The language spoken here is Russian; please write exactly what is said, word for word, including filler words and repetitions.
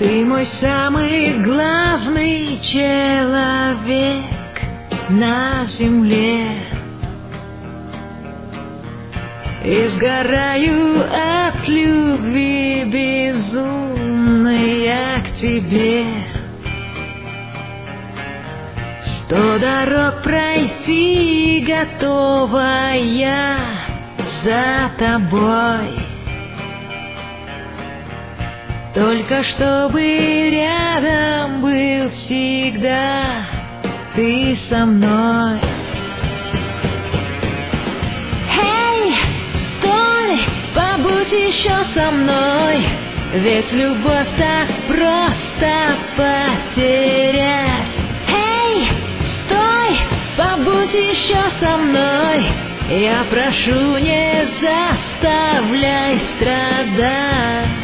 Ты мой самый главный человек на земле. И сгораю от любви безумной я к тебе. Сто дорог пройти готова я за тобой. Только чтобы рядом был всегда ты со мной. Эй, стой, побудь еще со мной, ведь любовь так просто потерять. Эй, стой, побудь еще со мной, я прошу, не заставляй страдать.